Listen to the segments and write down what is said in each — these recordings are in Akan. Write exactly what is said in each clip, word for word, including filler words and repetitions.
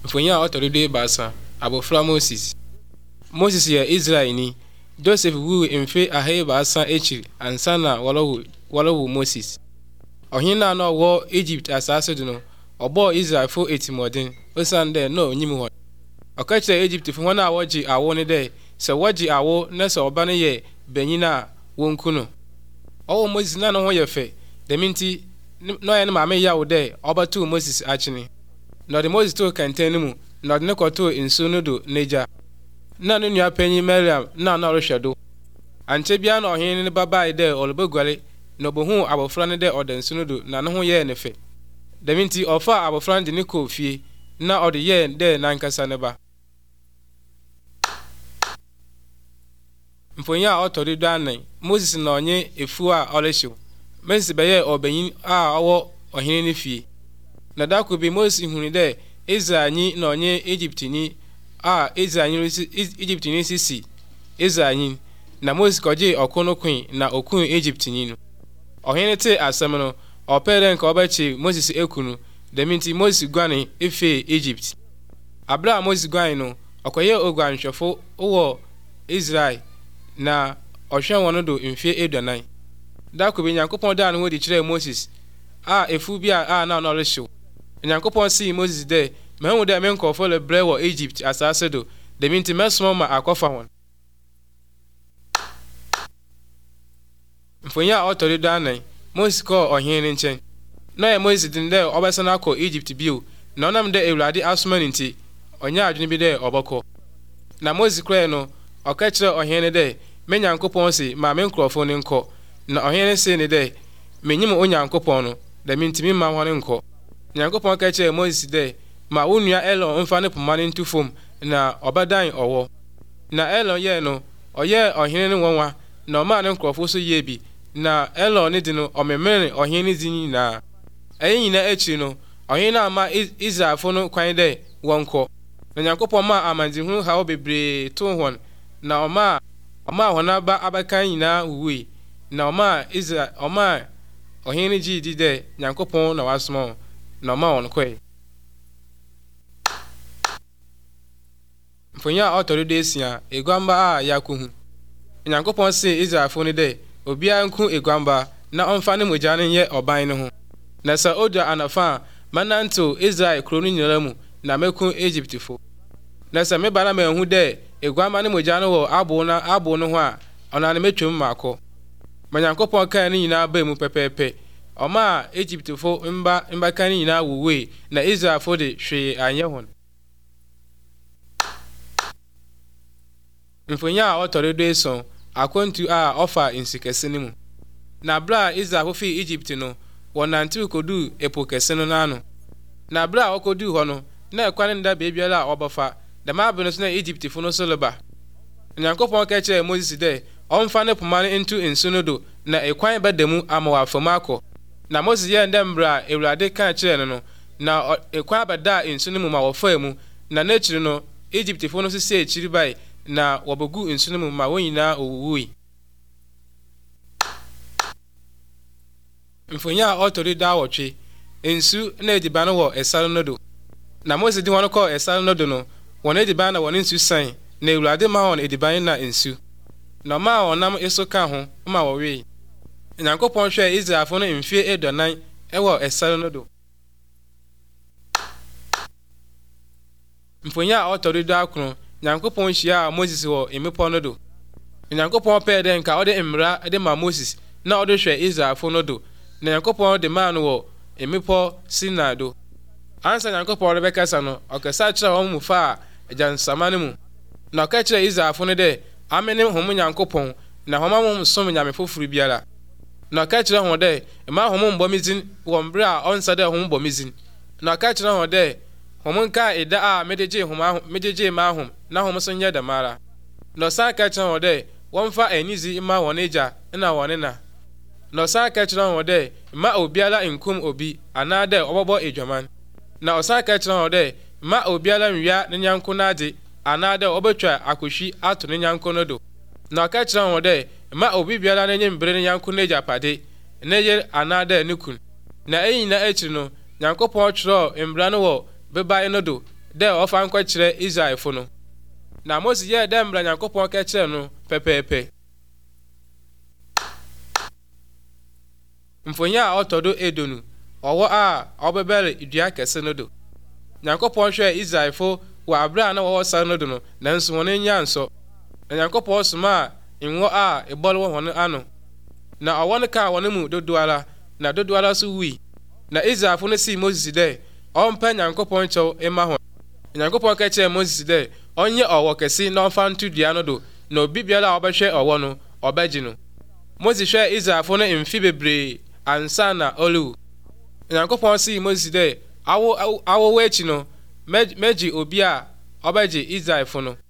Mfonya otorido basa abofra Moses. Moses ye Israel ni. Joseph wu emfe ahe basa echi ansa na wolowu wolowu Moses. Ohina na wo Egypt asase do no. Obo Israel fo etimodin. Osande no onyim ho. Okache Egypt fo na woji awo ne de. Se woji awo na se oba ne ye banyina wonku no. Owo Moses na no ho ye fe. Deminti no ye ne maame ya wo de obatu Moses achini. No de Moses to kenten mu. No de ne koto nsu no do neja. Na no nua panyi Miriam na na rohwedo. Anche bia na ohene ne baba de olobegware no bohu abofra ne de odansu no do na ne ho ye ne fe. Deminti ofa abofra de ne ko fie na ode ye de nankasa ne ba. Mfonya otorido anan Moses na onye efu a olehyew. Moses beye obanyin a owo ohene ne fie. Na dako bi Moses hunu de Israel nyi na onye Egyptini a Israel nyi Egyptini sisi Israel nyi na Moses koje okono queen na okun Egyptini no. Ohene te asem no opere nka obachi Moses ekunu deminti Moses guane efe Egypt. Abra Moses guane no okoye ogwanhwefo wo Israel na ohwe wono do mfie eduanan. Dako bi Nyankopon da no di kire Moses a efu bi a na na olehyew. Nyankopon si Moses de mehu de men ko fole bre wo Egypt asase do de minti mesmo ma akofa hon. Mfonya otorido anan Moses ko ohene nchen. No ye Moses din de obesana ko Egypt bio na onam de Ewurade asoma nti onya adwene bi de oboko. Na Moses kre no oka kire ohene de me Nyankopon si ma men krofo ne nko na ohene se ne de menyim onyankopon no de minti mi ma hon nko. Nyankopon ka kire Moses de ma wonua Elon mfa ne pomane ntufom na obadan owo. Na Elon ye no oye ohene ne wonwa na oma ne nkrofo so ye bi na Elon ne di no omemere ohene di na ayi na echi no ohene ama Israelfo no kwan de wonko. Na Nyankopon ma amanzi hu ha obebre to hon na oma oma hona ba abakan nyina wuwi na oma Israel oma ohene ji di de Nyankopon na wasmo na oma won kwe. Mfonya otorido esia egwamba a yakuhu. Nyankopon se Israelfo ne de obia nku egwamba na omfa ne mogya ne ye oban ne ho. Na sa odo anafa mananto Israel kro no nyira mu na meku Egyptfo. Na sa me bana mehu de egwamba ne mogya no wo abo na abo no ho a ona ne metwem mako. Nyankopon kan ne nyina ba mu pepepe. Oma Egyptfo mba mba kan nyina wuwe na Israelfo de hwe anye hon. Mfonya otorido eso akontu a ofa insikese ne mu. Na bra Israel fi Egypt no wonantu kodu epokese no nano. Na bra okodu ho no na ekwane nda beebiara obafa da ma beno so na Egypt fo no soloba. Nyankopon ka kire Moses de omfa ne pomane into ensu no do na ekwan badamu amawa famako. Na Moses ye ndem bra Ewurade ka kire no no na ekwan bada ensu no mu ma wofa mu na n'echiri no Egypt fo no sese echiri bai na wabogu ensu no mu ma wonyina owuwi. Mfonya otorido awotwe ensu na ediba no wo esare no do. Na Moses di wono ko esare no do no wona ediba na wona ensu san na Ewurade ma wona ediban na ensu. Na ma wonam eso ka ho ma wo we. Nyankopon hwe Israelfo no mfie eduanan ewo esare no do. Mfonya otorido akro Nyankopon hia Moses wo emepo no do. Nyankopon pe de nka ode mmra de ma Moses na ode hwe Israelfo no do. Na Nyankopon de man wo emepo Sinai do. Ansa Nyankopon rebekasa no okasa kire wo mu fa ajansama ne mu. Na oka kire Israelfo no de amene hom Nyankopon na homa mo som nyame fofuru biara. Na oka kire ho de ma hom mbo mizin wo mbre a onsa de hom mbo mizin. Na oka kire ho de hom nka eda a medeje hom ahom medeje ma ahom na hom so nya da mara. Na sa ka kire ho de wonfa anizi ma woneja na wonena. Na osa ka kire ho de ma obiala nkum obi anade obobo edwaman. Na osa ka kire ho de ma obiala nwia ne nyanko nade anade obetwa akohwi ato ne nyanko no do. Na ka kire ho de ma obi biala ne nyembre ne nyanko neja pade neye anade ne kun. Na eyi na echi no Nyankopon kire embra no wo bebae no do de ofa nkwa kire Israelfo no na Moses ye de mbra Nyankopon ka kire no pepepe mfonya a otodo edonu owo a obebere idua kese no do Nyankopon hwe Israelfo wa abra na wo sa no do no nanso won anya nso na Nyankopon soma inwo a ebolo won ano na owo ne ka won mu dodoala na dodoala so wi na Israelfo no si Moses de ompa Nyankopon chew ema ho Nyankopon ka kire Moses de onye owo kese na ofa ntudua no do na obi biara obehwe owo no obaji no Moses hwe Israelfo no emfi bebre ansa na olu Nyankopon si Moses de awo awo wechi no meji obi a obaji Israelfo no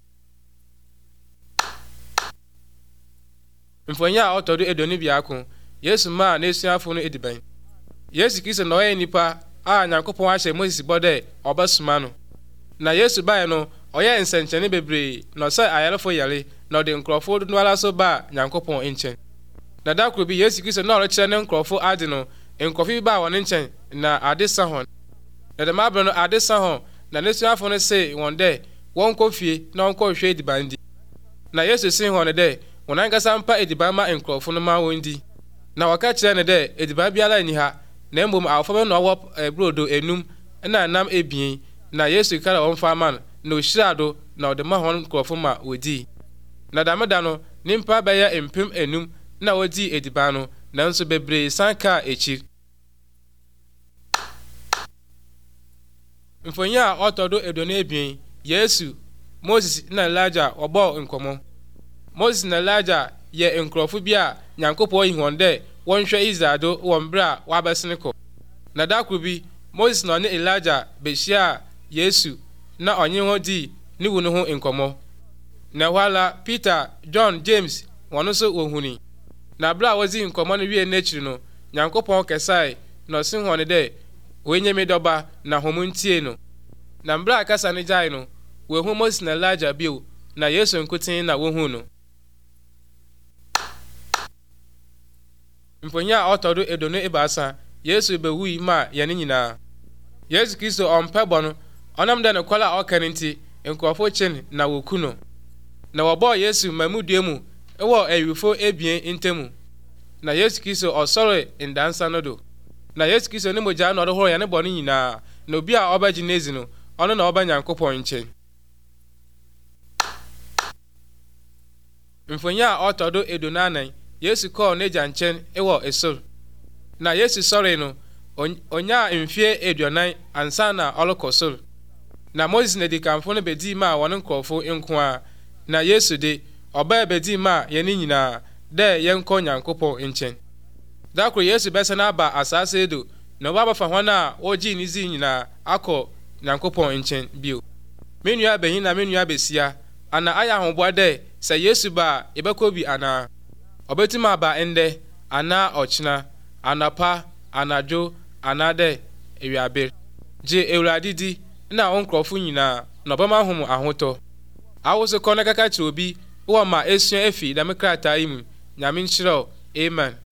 mfonya a otodo edoni biako Yesu ma na esuafo no ediban Yesu Kristo no ye nipa a Nyankopon ahye Moses bode obasuma no na Yesu bae no oye nsenchene bebre no se ayarefo yare na ode nkrofo do ala so ba Nyankopon enchen na dakro bi Yesu Kristo na orokire ne nkrofo ade no nkrofo bi ba won enchen na ade sahon na de mabro no ade sahon na nesuafo no se won de won kofie na won ko hwe edibandi na Yesu sin hon de won angasa mpa ediban ma nkrofo no ma wondi na waka kire ne de ediban biala ni ha na mbom awofo no wo ebrodo enum na nam ebien na Yesu kala won fa man na oshirado na odema hon nkrofo ma wodi na dameda no nimpa baya empem enum na wodi ediban no nanso bebre sanka echi mfonya a otodo edone ebien Yesu Moses na Elijah obo nkomo Moses na Elijah ye nkrofo bi a Nyankopon yihonde wonhwe Israel won bra wabeseneko na dakubi Moses na ne Elijah behia Yesu na onye ho di ni wunu ho nkomo na wala Peter John James wono so wohuni na bra wazi nkomo no wie n'echiri no Nyankopon kesai na sin hone de wenye medoba na homuntie no na bra kasa ne jai no wehu Moses na Elijah bio na Yesu nkutin na wohu no mfonya otodo edono ebasa Yesu bewui ma yane nyina Yesu Kristo ompebo no onam de ne kwala okaninti nkrofo chen na wokuno na wobo Yesu mamuduemu ewo ewifo ebien ntemu na Yesu Kristo osore ndansa no do na Yesu Kristo ne moja na odohoro yane bonu nyina na obi a obaji nezi no ono na oba Nyankopon nchen mfonya otodo edonanan Yesu ko neja nchen ewo esor na Yesu sore no onya mfie eduonan ansa na olokosor na Moses ne dikamfo no bedi ma won nkrofo nko a na Yesu de oba bedi ma yene nyina de yenko Nyankopon nchen dakro Yesu besa na aba asase edo na oba bafa hwana oji ni zi nyina akọ Nyankopon nchen bio menua behin na menua besia ana aya hobo de se Yesu ba ebekobi ana obetima ba ende ana ochina anapa anajo anade ewiaber je ewradidi na onkrofo nyina na obama hom ahoto awoso kona kaka chi obi wo ma esua efi da mekrata imu nyame nchiro amen.